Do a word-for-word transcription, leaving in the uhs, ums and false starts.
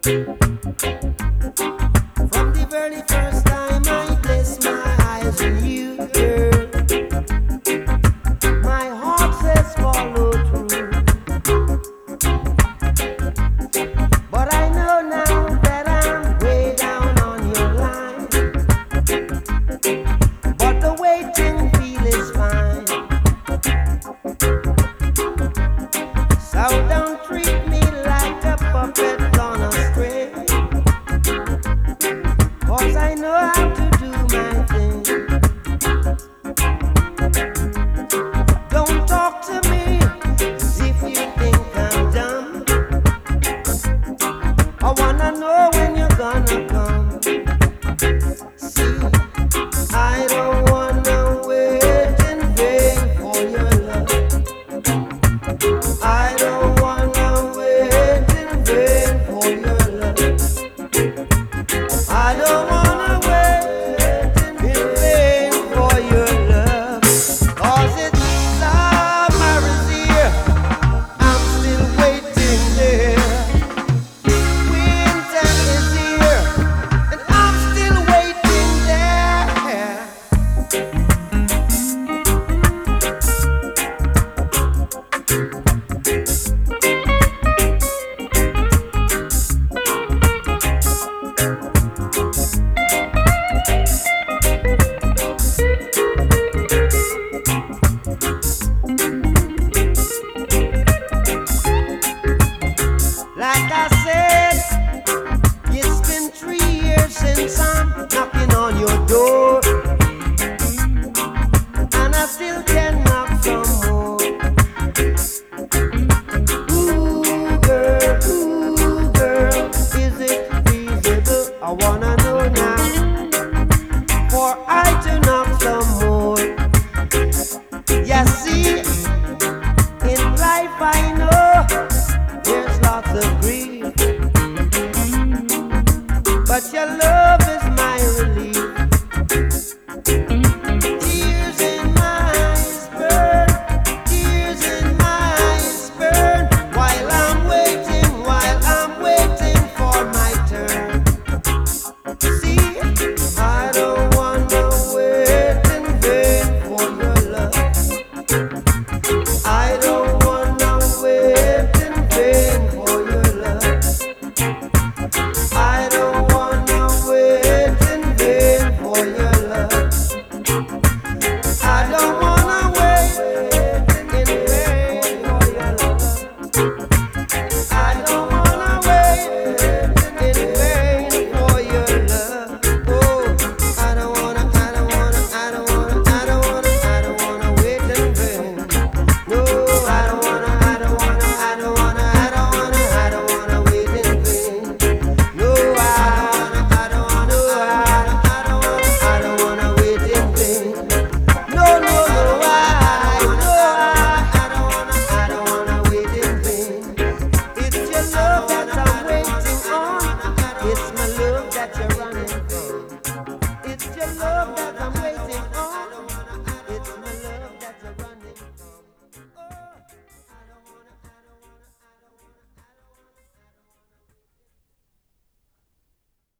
From the very first time I placed my eyes on you, girl, my heart says follow through. But I know now that I'm way down on your line. But the waiting feel is fine. So don't treat me like a puppet on a string. 'Cause I know how to do my thing. Don't talk to me as if you think I'm dumb. I wanna know when you're gonna come. See, I don't wanna wait in vain for your love. I don't wanna wait in vain for your love. I don't wanna wait in vain for your love. 'Cause it's summer is here, I'm still waiting there. Winter is here, and I'm still waiting there. Like I said, it's been three years since I'm knocking on your door, and I still can knock some more. Ooh, girl, ooh, girl, is it feasible? I wanna know now, for I to knock some more. You see, in life I know there's lots of grief, but your love